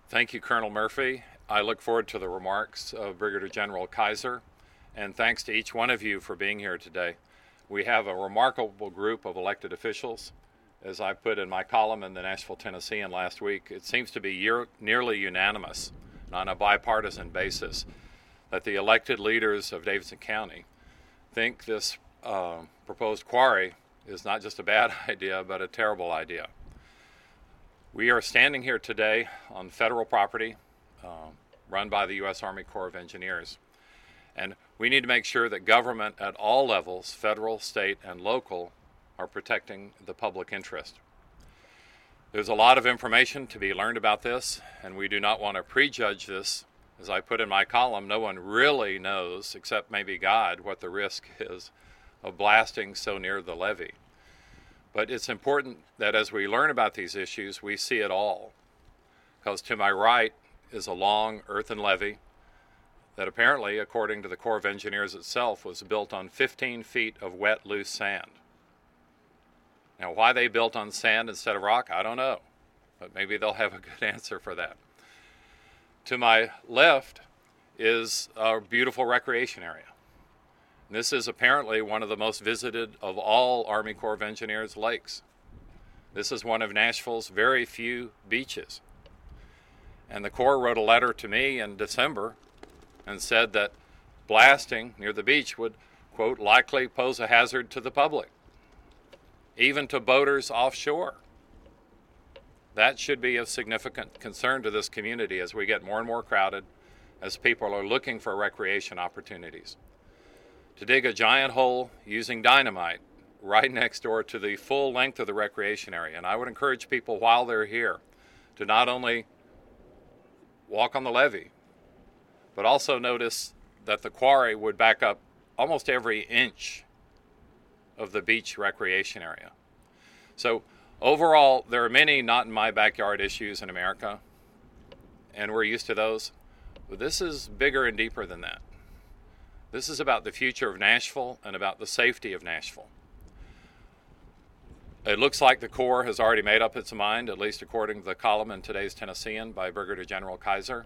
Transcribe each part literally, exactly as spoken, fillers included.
Thank you, Colonel Murphy. I look forward to the remarks of Brigadier General Kaiser, and thanks to each one of you for being here today. We have a remarkable group of elected officials. As I put in my column in the Nashville Tennessean last week, it seems to be year, nearly unanimous on a bipartisan basis that the elected leaders of Davidson County think this uh, proposed quarry is not just a bad idea, but a terrible idea. We are standing here today on federal property uh, run by the U S Army Corps of Engineers. And we need to make sure that government at all levels, federal, state, and local, are protecting the public interest. There's a lot of information to be learned about this, and we do not want to prejudge this. As I put in my column, no one really knows, except maybe God, what the risk is of blasting so near the levee. But it's important that as we learn about these issues, we see it all. Because to my right is a long earthen levee that apparently, according to the Corps of Engineers itself, was built on fifteen feet of wet, loose sand. Now, why they built on sand instead of rock, I don't know. But maybe they'll have a good answer for that. To my left is a beautiful recreation area. This is apparently one of the most visited of all Army Corps of Engineers lakes. This is one of Nashville's very few beaches. And the Corps wrote a letter to me in December and said that blasting near the beach would, quote, likely pose a hazard to the public, even to boaters offshore. That should be of significant concern to this community as we get more and more crowded, as people are looking for recreation opportunities. To dig a giant hole using dynamite right next door to the full length of the recreation area. And I would encourage people while they're here to not only walk on the levee, but also notice that the quarry would back up almost every inch of the beach recreation area. So overall, there are many not in my backyard issues in America, and we're used to those. But this is bigger and deeper than that. This is about the future of Nashville and about the safety of Nashville. It looks like the Corps has already made up its mind, at least according to the column in today's Tennessean by Brigadier General Kaiser.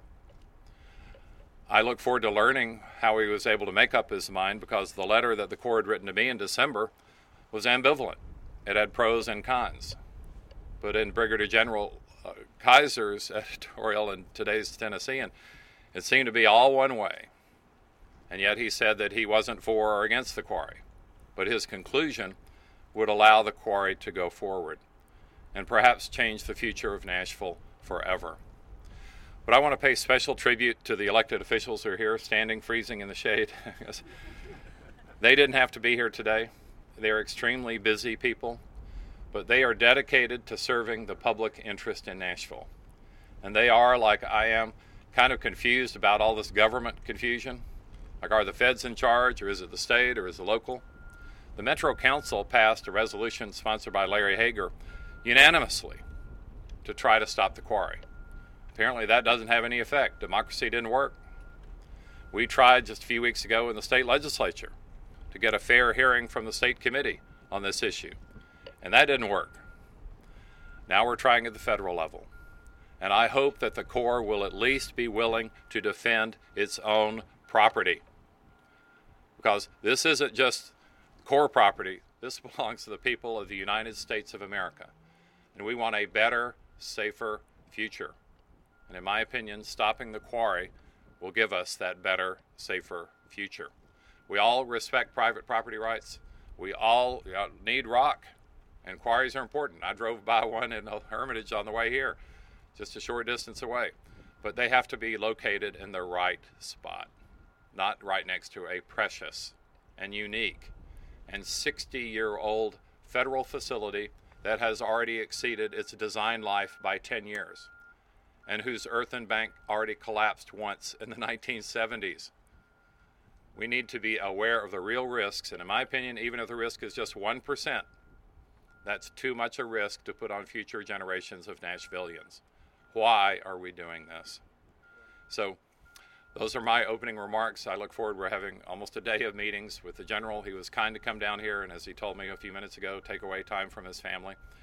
I look forward to learning how he was able to make up his mind, because the letter that the Corps had written to me in December was ambivalent. It had pros and cons. But in Brigadier General uh, Kaiser's editorial in today's Tennessean, it seemed to be all one way. And yet he said that he wasn't for or against the quarry. But his conclusion would allow the quarry to go forward and perhaps change the future of Nashville forever. But I want to pay special tribute to the elected officials who are here, standing, freezing in the shade. They didn't have to be here today. They're extremely busy people, but they are dedicated to serving the public interest in Nashville. And they are, like I am, kind of confused about all this government confusion. Like, are the feds in charge, or is it the state, or is it local? The Metro Council passed a resolution sponsored by Larry Hager unanimously to try to stop the quarry. Apparently that doesn't have any effect. Democracy didn't work. We tried just a few weeks ago in the state legislature to get a fair hearing from the state committee on this issue, and that didn't work. Now we're trying at the federal level, and I hope that the Corps will at least be willing to defend its own property, because this isn't just Corps property. This belongs to the people of the United States of America, and we want a better, safer future. And in my opinion, stopping the quarry will give us that better, safer future. We all respect private property rights. We all you know, need rock, and quarries are important. I drove by one in Hermitage on the way here, just a short distance away. But they have to be located in the right spot, not right next to a precious and unique and sixty-year-old federal facility that has already exceeded its design life by ten years, and whose earthen bank already collapsed once in the nineteen seventies. We need to be aware of the real risks, and in my opinion, even if the risk is just one percent, that's too much a risk to put on future generations of Nashvillians. Why are we doing this? So those are my opening remarks. I look forward. We're having almost a day of meetings with the general. He was kind to come down here, and as he told me a few minutes ago, take away time from his family.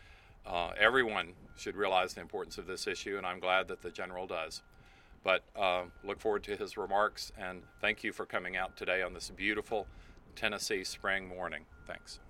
Uh, everyone should realize the importance of this issue, and I'm glad that the General does. But uh, look forward to his remarks, and thank you for coming out today on this beautiful Tennessee spring morning. Thanks.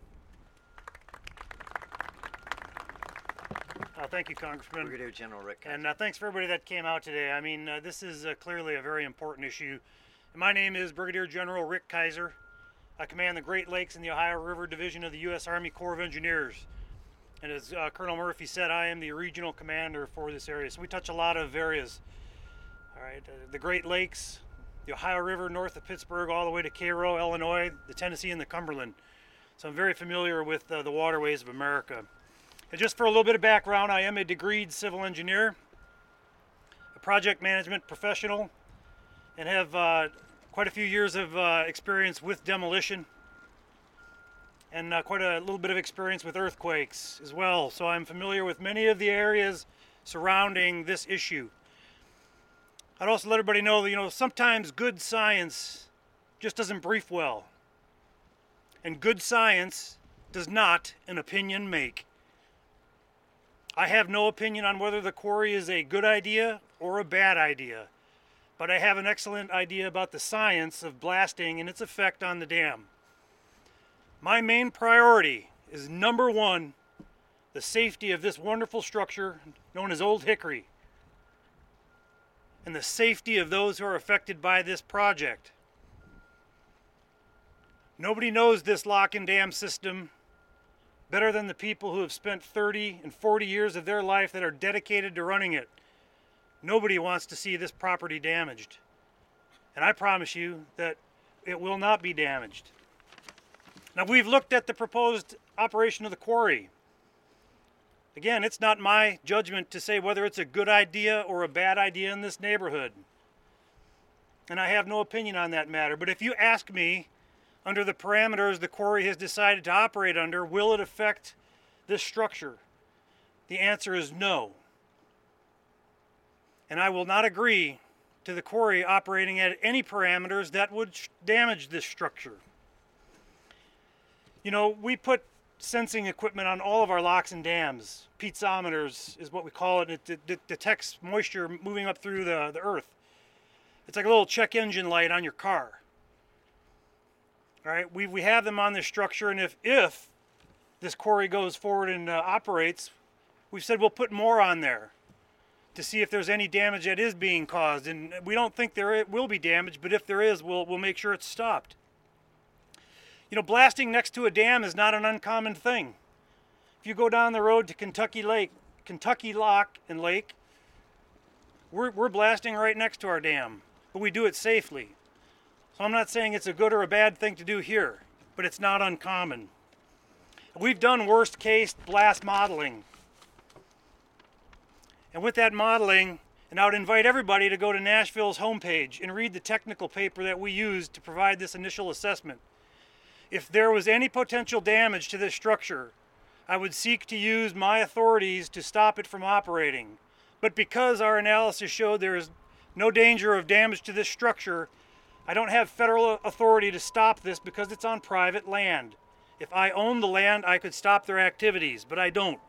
Uh, thank you, Congressman. Brigadier General Rick Kaiser. And uh, thanks for everybody that came out today. I mean, uh, this is uh, clearly a very important issue. And my name is Brigadier General Rick Kaiser. I command the Great Lakes and the Ohio River Division of the U S Army Corps of Engineers. And as uh, Colonel Murphy said, I am the regional commander for this area. So we touch a lot of areas. All right, uh, the Great Lakes, the Ohio River north of Pittsburgh, all the way to Cairo, Illinois, the Tennessee, and the Cumberland. So I'm very familiar with uh, the waterways of America. And just for a little bit of background, I am a degreed civil engineer, a project management professional, and have uh, quite a few years of uh, experience with demolition, and uh, quite a little bit of experience with earthquakes as well. So I'm familiar with many of the areas surrounding this issue. I'd also let everybody know that, you know, sometimes good science just doesn't brief well. And good science does not an opinion make. I have no opinion on whether the quarry is a good idea or a bad idea, but I have an excellent idea about the science of blasting and its effect on the dam. My main priority is, number one, the safety of this wonderful structure known as Old Hickory, and the safety of those who are affected by this project. Nobody knows this lock and dam system better than the people who have spent thirty and forty years of their life that are dedicated to running it. Nobody wants to see this property damaged. And I promise you that it will not be damaged. Now, we've looked at the proposed operation of the quarry. Again, it's not my judgment to say whether it's a good idea or a bad idea in this neighborhood. And I have no opinion on that matter. But if you ask me, under the parameters the quarry has decided to operate under, will it affect this structure? The answer is no. And I will not agree to the quarry operating at any parameters that would damage this structure. You know, we put sensing equipment on all of our locks and dams. Piezometers is what we call it. It, it, it detects moisture moving up through the, the earth. It's like a little check engine light on your car. All right, we, we have them on this structure, and if, if this quarry goes forward and uh, operates, we've said we'll put more on there to see if there's any damage that is being caused. And we don't think there will be damage, but if there is, we'll, we'll make sure it's stopped. You know, blasting next to a dam is not an uncommon thing. If you go down the road to Kentucky Lake, Kentucky Lock and Lake, we're, we're blasting right next to our dam, but we do it safely. So I'm not saying it's a good or a bad thing to do here, but it's not uncommon. We've done worst case blast modeling. And with that modeling, and I would invite everybody to go to Nashville's homepage and read the technical paper that we used to provide this initial assessment. If there was any potential damage to this structure, I would seek to use my authorities to stop it from operating. But because our analysis showed there is no danger of damage to this structure, I don't have federal authority to stop this because it's on private land. If I owned the land, I could stop their activities, but I don't.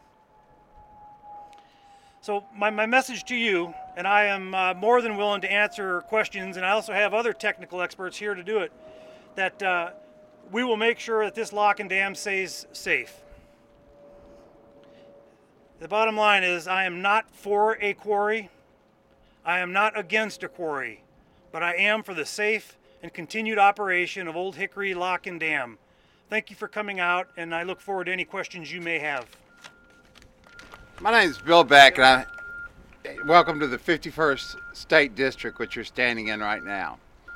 So my, my message to you, and I am uh, more than willing to answer questions, and I also have other technical experts here to do it, that uh, we will make sure that this lock and dam stays safe. The bottom line is I am not for a quarry. I am not against a quarry, but I am for the safe and continued operation of Old Hickory Lock and Dam. Thank you for coming out, and I look forward to any questions you may have. My name is Bill Beck, and I welcome to the fifty-first State District, which you're standing in right now.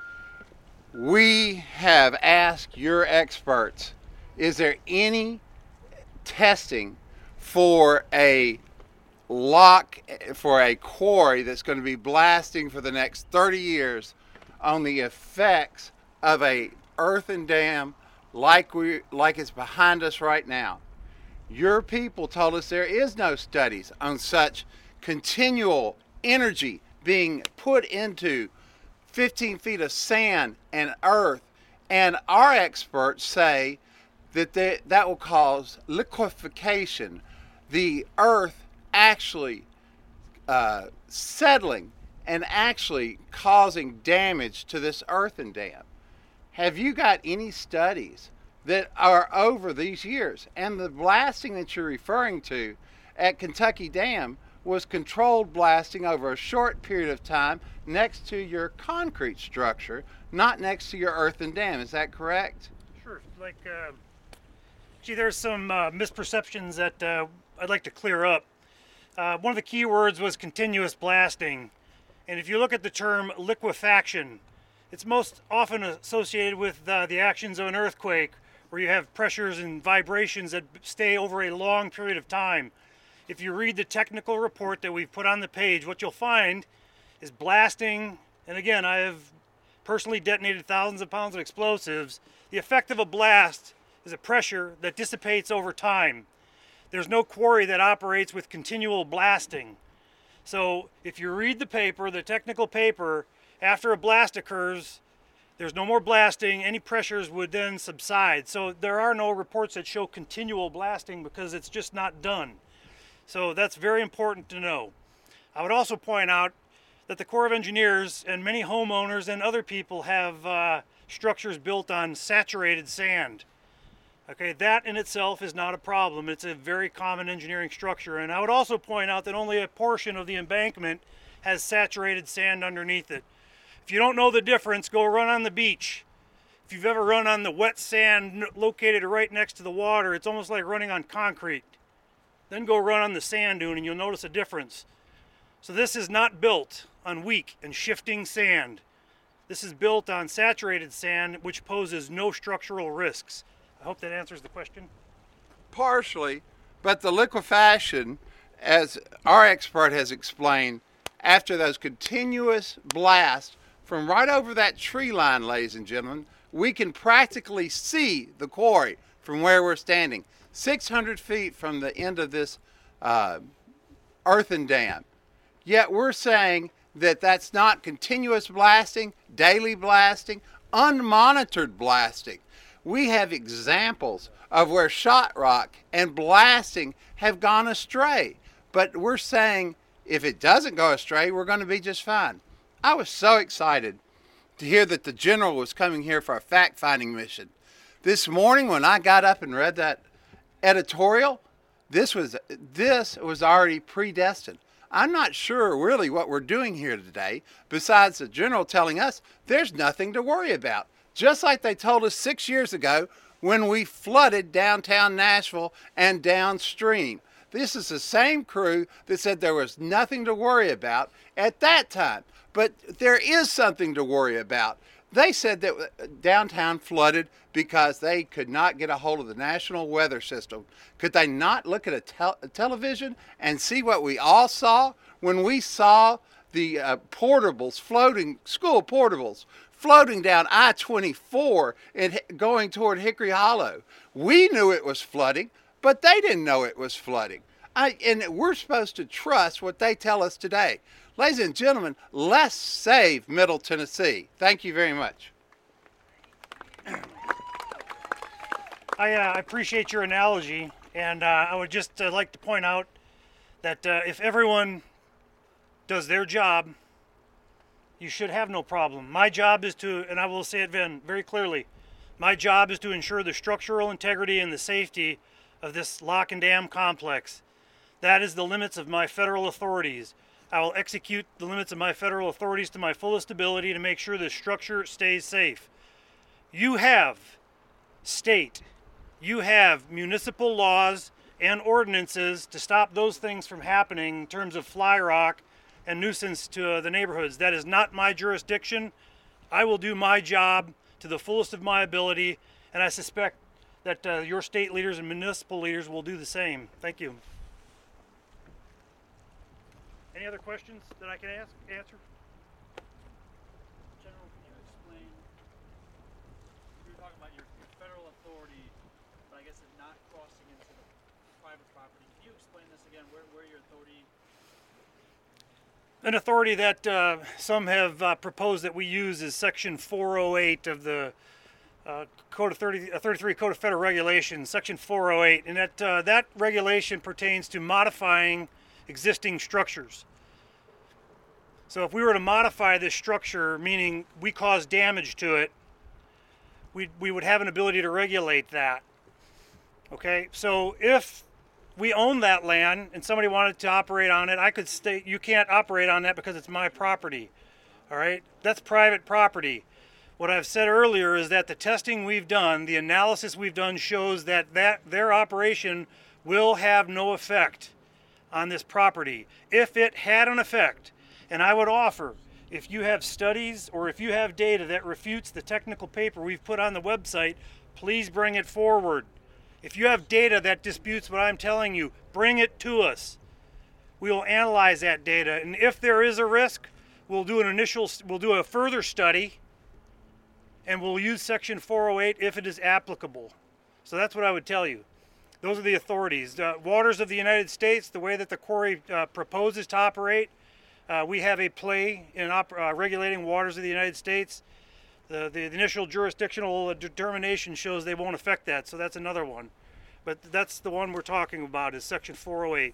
We have asked your experts, is there any testing for a lock, for a quarry that's going to be blasting for the next thirty years on the effects of a earthen dam like we like it's behind us right now? Your people told us there is no studies on such continual energy being put into fifteen feet of sand and earth, and our experts say that they, that will cause liquefaction, the earth actually uh, settling and actually causing damage to this earthen dam. Have you got any studies that are over these years? And the blasting that you're referring to at Kentucky Dam was controlled blasting over a short period of time next to your concrete structure, not next to your earthen dam. Is that correct? Sure. Like, uh, gee, there's some uh, misperceptions that uh, I'd like to clear up. Uh, one of the key words was continuous blasting. And if you look at the term liquefaction, it's most often associated with uh, the actions of an earthquake, where you have pressures and vibrations that stay over a long period of time. If you read the technical report that we've put on the page, what you'll find is blasting, and again, I have personally detonated thousands of pounds of explosives. The effect of a blast is a pressure that dissipates over time. There's no quarry that operates with continual blasting. So if you read the paper, the technical paper, after a blast occurs, there's no more blasting, any pressures would then subside. So there are no reports that show continual blasting because it's just not done. So that's very important to know. I would also point out that the Corps of Engineers and many homeowners and other people have uh, structures built on saturated sand. Okay, that in itself is not a problem. It's a very common engineering structure. And I would also point out that only a portion of the embankment has saturated sand underneath it. If you don't know the difference, go run on the beach. If you've ever run on the wet sand located right next to the water, it's almost like running on concrete. Then go run on the sand dune and you'll notice a difference. So this is not built on weak and shifting sand. This is built on saturated sand, which poses no structural risks. I hope that answers the question. Partially, but the liquefaction, as our expert has explained, after those continuous blasts from right over that tree line, ladies and gentlemen, we can practically see the quarry from where we're standing, six hundred feet from the end of this uh, earthen dam. Yet we're saying that that's not continuous blasting, daily blasting, unmonitored blasting. We have examples of where shot rock and blasting have gone astray. But we're saying if it doesn't go astray, we're going to be just fine. I was so excited to hear that the general was coming here for a fact-finding mission. This morning when I got up and read that editorial, this was this was already predestined. I'm not sure really what we're doing here today, besides the general telling us there's nothing to worry about. Just like they told us six years ago when we flooded downtown Nashville and downstream. This is the same crew that said there was nothing to worry about at that time. But there is something to worry about. They said that downtown flooded because they could not get a hold of the National Weather System. Could they not look at a, tel- a television and see what we all saw when we saw the uh, portables floating, school portables, floating down I twenty-four and going toward Hickory Hollow? We knew it was flooding, but they didn't know it was flooding. I, and we're supposed to trust what they tell us today. Ladies and gentlemen, let's save Middle Tennessee. Thank you very much. I, uh, I appreciate your analogy, and uh, I would just uh, like to point out that uh, if everyone does their job, you should have no problem. My job is to, and I will say it then very clearly, my job is to ensure the structural integrity and the safety of this lock and dam complex. That is the limits of my federal authorities. I will execute the limits of my federal authorities to my fullest ability to make sure the structure stays safe. You have state, you have municipal laws and ordinances to stop those things from happening in terms of fly rock and nuisance to uh, the neighborhoods. That is not my jurisdiction. I will do my job to the fullest of my ability, and I suspect that uh, your state leaders and municipal leaders will do the same. Thank you. Any other questions that I can ask, answer? General, can you explain, you were talking about your, your federal authority, but I guess it not crossing into the private property. Can you explain this again, where, where your authority? An authority that uh, some have uh, proposed that we use is Section four oh eight of the uh, Code of thirty, uh, thirty-three Code of Federal Regulations, Section four oh eight, and that uh, that regulation pertains to modifying existing structures. So if we were to modify this structure, meaning we cause damage to it, we we would have an ability to regulate that. Okay, so if we own that land and somebody wanted to operate on it, I could state you can't operate on that because it's my property. All right, that's private property. What I've said earlier is that the testing we've done, the analysis we've done shows that, that their operation will have no effect on this property. If it had an effect, and I would offer, if you have studies or if you have data that refutes the technical paper we've put on the website, please bring it forward. If you have data that disputes what I'm telling you, bring it to us. We will analyze that data, and if there is a risk, we'll do an initial, we'll do a further study, and we'll use Section four oh eight if it is applicable. So that's what I would tell you. Those are the authorities. Uh, Waters of the United States, the way that the quarry uh, proposes to operate, uh, we have a play in op- uh, regulating waters of the United States. The, the initial jurisdictional determination shows they won't affect that, so that's another one. But that's the one we're talking about, is Section four oh eight.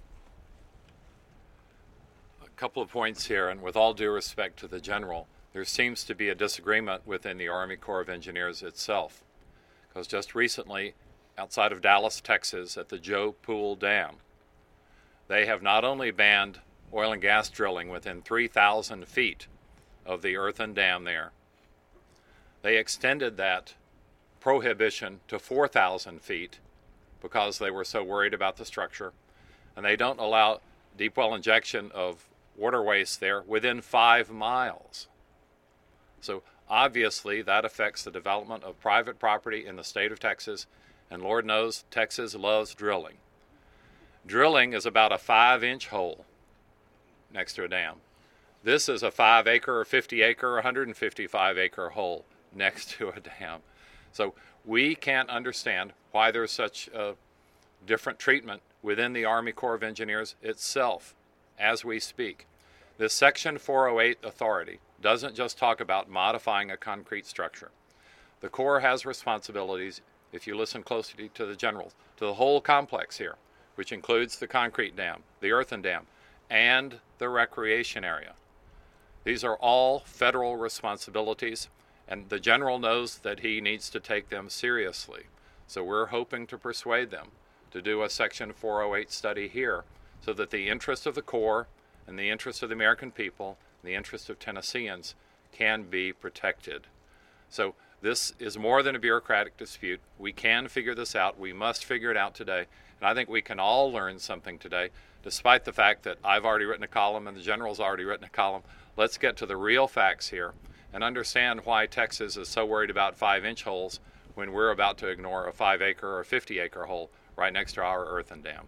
A couple of points here, and with all due respect to the General, there seems to be a disagreement within the Army Corps of Engineers itself. Because just recently, outside of Dallas, Texas, at the Joe Pool Dam, they have not only banned oil and gas drilling within three thousand feet of the earthen dam there, they extended that prohibition to four thousand feet because they were so worried about the structure. And they don't allow deep well injection of water waste there within five miles. So obviously that affects the development of private property in the state of Texas, and Lord knows Texas loves drilling. Drilling is about a five inch hole next to a dam. This is a five acre or fifty acre or one hundred fifty-five acre hole next to a dam. So we can't understand why there's such a different treatment within the Army Corps of Engineers itself as we speak. This Section four oh eight authority doesn't just talk about modifying a concrete structure. The Corps has responsibilities, if you listen closely to the generals, to the whole complex here, which includes the concrete dam, the earthen dam, and the recreation area. These are all federal responsibilities, and the general knows that he needs to take them seriously. So we're hoping to persuade them to do a Section four oh eight study here so that the interest of the Corps and the interest of the American people and the interest of Tennesseans can be protected. So this is more than a bureaucratic dispute. We can figure this out. We must figure it out today. And I think we can all learn something today, despite the fact that I've already written a column and the general's already written a column. Let's get to the real facts here and understand why Texas is so worried about five inch holes when we're about to ignore a five acre or fifty acre hole right next to our earthen dam.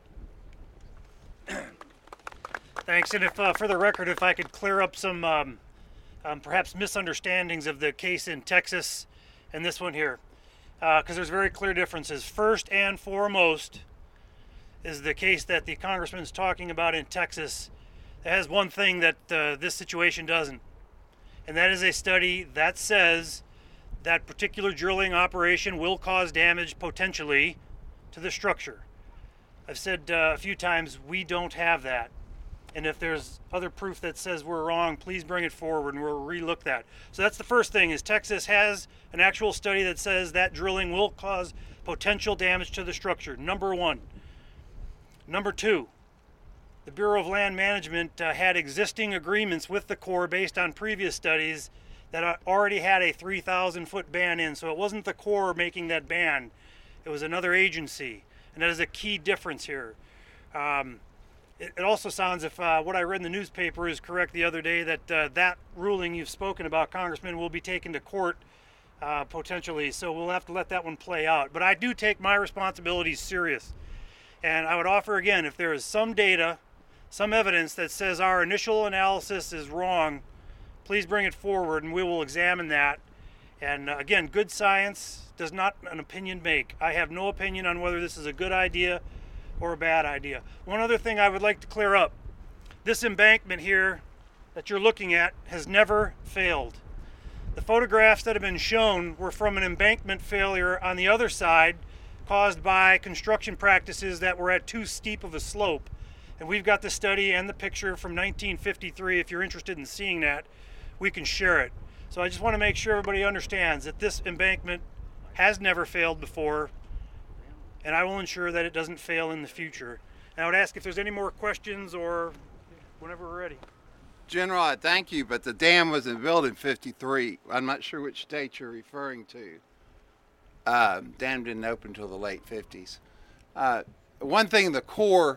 Thanks. And if, uh, for the record, if I could clear up some um, um, perhaps misunderstandings of the case in Texas and this one here, because uh, there's very clear differences. First and foremost is the case that the congressman's talking about in Texas that has one thing that uh, this situation doesn't, and that is a study that says that particular drilling operation will cause damage potentially to the structure. I've said uh, a few times we don't have that. And if there's other proof that says we're wrong, please bring it forward and we'll relook that. So that's the first thing, is Texas has an actual study that says that drilling will cause potential damage to the structure. Number one. Number two, the Bureau of Land Management uh, had existing agreements with the Corps based on previous studies that already had a three thousand foot ban in. So it wasn't the Corps making that ban. It was another agency. And that is a key difference here. Um, it, it also sounds, if uh, what I read in the newspaper is correct the other day, that uh, that ruling you've spoken about, Congressman, will be taken to court uh, potentially. So we'll have to let that one play out. But I do take my responsibilities serious. And I would offer again, if there is some data, some evidence that says our initial analysis is wrong, please bring it forward and we will examine that. And uh, again, good science does not an opinion make. I have no opinion on whether this is a good idea or a bad idea. One other thing I would like to clear up. This embankment here that you're looking at has never failed. The photographs that have been shown were from an embankment failure on the other side caused by construction practices that were at too steep of a slope. And we've got the study and the picture from nineteen fifty-three. If you're interested in seeing that, we can share it. So I just want to make sure everybody understands that this embankment has never failed before, and I will ensure that it doesn't fail in the future. And I would ask if there's any more questions or whenever we're ready. General, I thank you, but the dam wasn't built in fifty-three. I'm not sure which state you're referring to. Uh, dam didn't open until the late fifties. Uh, one thing the Corps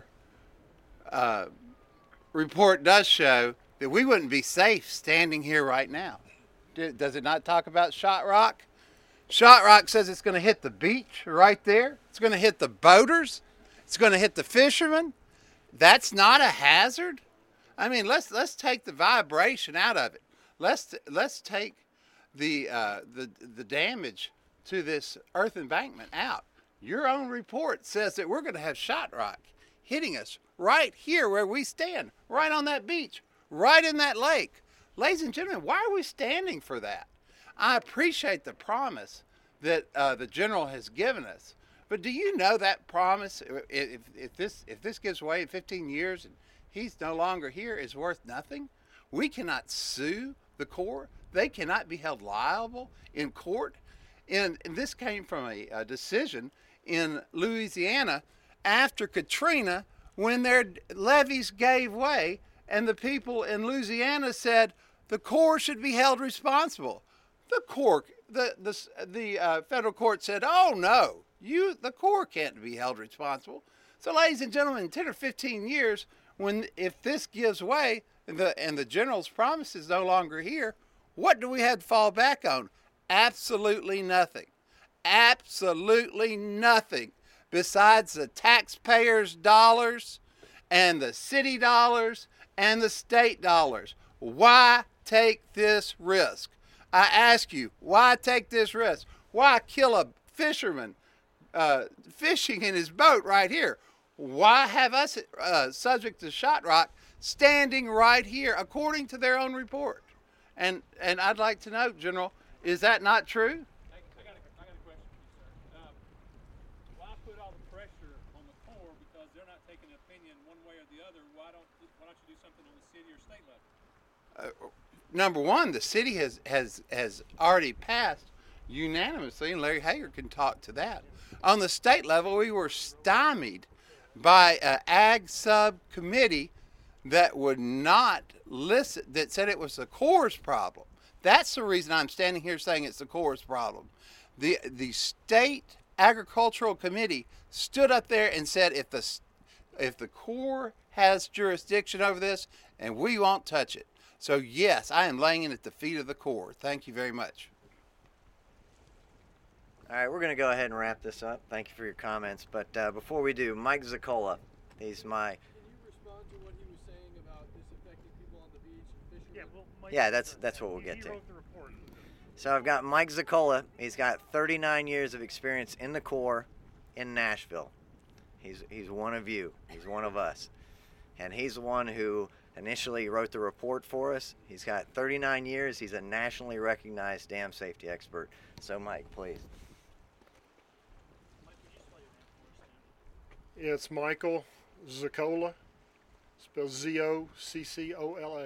uh, report does show that we wouldn't be safe standing here right now. Does it not talk about Shot Rock? Shot Rock says it's going to hit the beach right there. It's going to hit the boaters. It's going to hit the fishermen. That's not a hazard. I mean, let's let's take the vibration out of it. Let's let's take the uh, the the damage to this earth embankment out. Your own report says that we're going to have Shot Rock hitting us right here where we stand, right on that beach, right in that lake. Ladies and gentlemen, why are we standing for that? I appreciate the promise that uh, the general has given us, but do you know that promise, if, if this if this gives way in fifteen years and he's no longer here, is worth nothing? We cannot sue the Corps. They cannot be held liable in court. And, and this came from a, a decision in Louisiana after Katrina, when their levees gave way and the people in Louisiana said the Corps should be held responsible. The Corps, the the the uh, federal court said, "Oh no, you the Corps can't be held responsible." So, ladies and gentlemen, in ten or fifteen years, when if this gives way and the and the general's promise is no longer here, what do we have to fall back on? Absolutely nothing. Absolutely nothing besides the taxpayers' dollars and the city dollars and the state dollars. Why take this risk? I ask you, why take this risk? Why kill a fisherman uh, fishing in his boat right here? Why have us uh, subject to Shot Rock standing right here according to their own report? And and I'd like to know, General, is that not true? I, I, got, a, I got a question for you, sir. Um, why put all the pressure on the Corps because they're not taking an opinion one way or the other? Why don't why don't you do something on the city or state level? Uh, number one, the city has, has, has already passed unanimously, and Larry Hager can talk to that. On the state level, we were stymied by an ag subcommittee that would not listen, that said it was the Corps' problem. That's the reason I'm standing here saying it's the Corps' problem. The the state agricultural committee stood up there and said if the if the Corps has jurisdiction over this, and we won't touch it. So yes, I am laying it at the feet of the Corps. Thank you very much. All right, we're going to go ahead and wrap this up. Thank you for your comments. But uh, before we do, Mike Ziccola, he's my... Can you respond to what he was saying about disaffecting people on the beach and fishermen? Yeah, well, Mike, Yeah, that's that's what we'll he- get he to. wrote the report. So I've got Mike Ziccola. He's got thirty-nine years of experience in the Corps in Nashville. He's he's one of you. He's one of us. And he's the one who initially wrote the report for us. He's got thirty-nine years. He's a nationally recognized dam safety expert. So Mike, please. It's Michael Ziccola, spelled Z O C C O L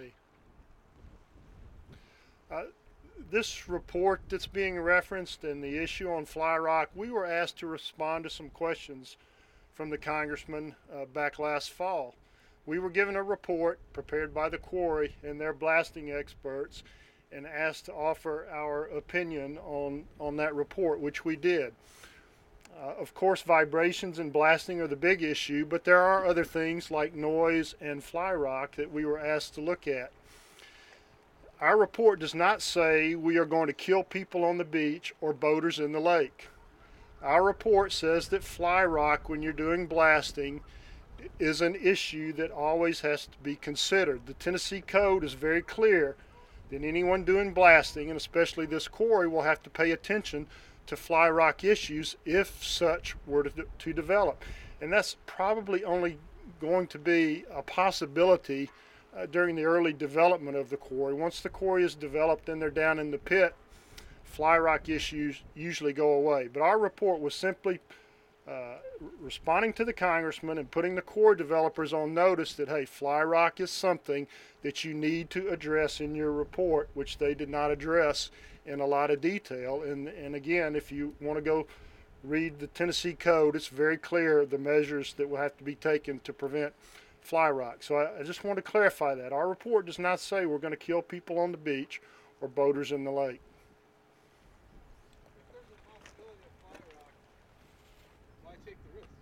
A. Uh, this report that's being referenced and the issue on Fly Rock, we were asked to respond to some questions from the congressman uh, back last fall. We were given a report prepared by the quarry and their blasting experts and asked to offer our opinion on, on that report, which we did. Uh, of course, vibrations and blasting are the big issue, but there are other things like noise and fly rock that we were asked to look at. Our report does not say we are going to kill people on the beach or boaters in the lake. Our report says that fly rock, when you're doing blasting, is an issue that always has to be considered. The Tennessee Code is very clear that anyone doing blasting, and especially this quarry, will have to pay attention to fly rock issues if such were to, to develop. And that's probably only going to be a possibility uh, during the early development of the quarry. Once the quarry is developed and they're down in the pit, fly rock issues usually go away. But our report was simply uh, responding to the congressman and putting the quarry developers on notice that, hey, fly rock is something that you need to address in your report, which they did not address in a lot of detail. And, and again, if you want to go read the Tennessee Code, it's very clear the measures that will have to be taken to prevent fly rock. So I, I just want to clarify that. Our report does not say we're going to kill people on the beach or boaters in the lake. If there's a possibility of fly rock, why take the risk?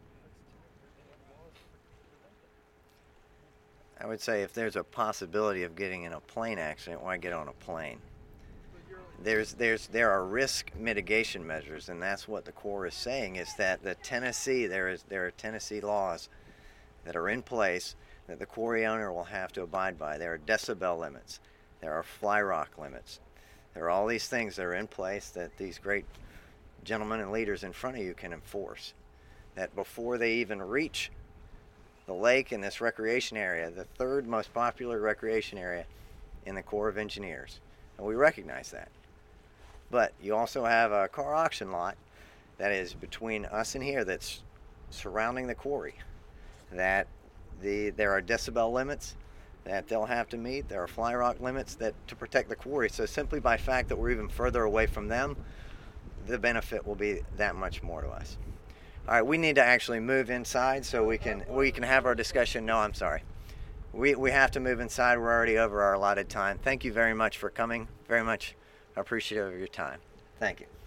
I would say if there's a possibility of getting in a plane accident, why get on a plane? There's, there's, there are risk mitigation measures, and that's what the Corps is saying, is that the Tennessee, there is, there are Tennessee laws that are in place that the quarry owner will have to abide by. There are decibel limits. There are fly rock limits. There are all these things that are in place that these great gentlemen and leaders in front of you can enforce. That before they even reach the lake and this recreation area, the third most popular recreation area in the Corps of Engineers, and we recognize that. But you also have a car auction lot that is between us and here that's surrounding the quarry, that the there are decibel limits that they'll have to meet. There are fly rock limits that to protect the quarry. So simply by fact that we're even further away from them, the benefit will be that much more to us. All right, we need to actually move inside so we can we can have our discussion. No, I'm sorry. We we have to move inside. We're already over our allotted time. Thank you very much for coming. Very much appreciative of your time. Thank you.